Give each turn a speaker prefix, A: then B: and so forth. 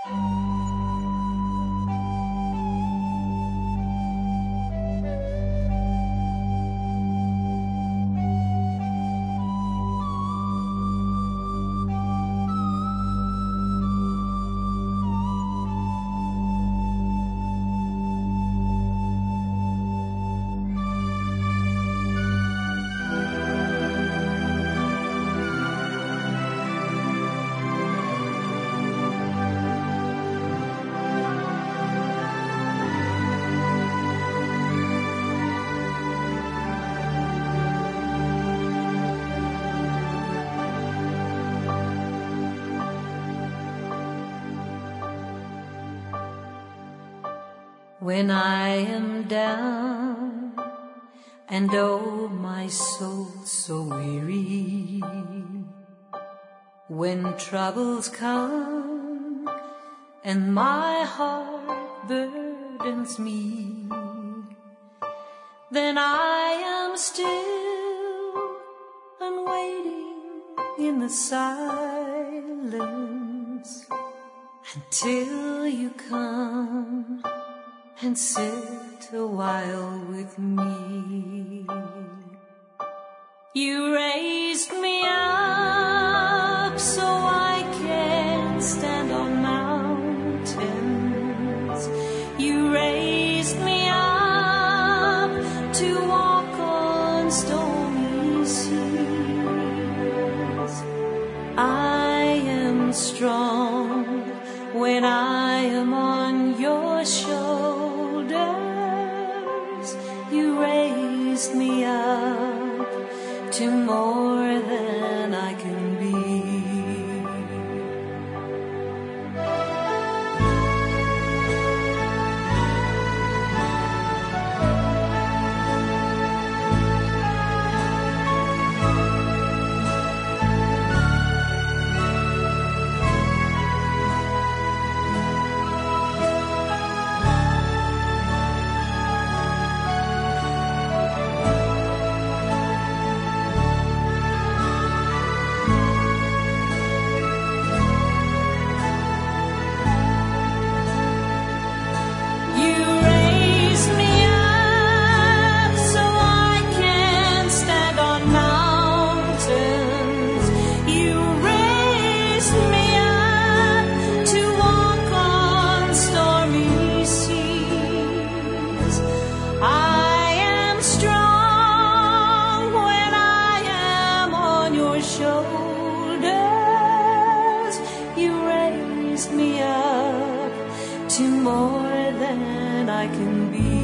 A: When I am down and oh my soul so weary, when troubles come and my heart burdens me, then I am still and waiting in the silence until you come and sit a while with me. You raised me up so I can stand on mountains. You raised me up to walk on stormy seas. I am strong when I am on your shoulders. You raised me up to more than I can be. Me up to more than I can be.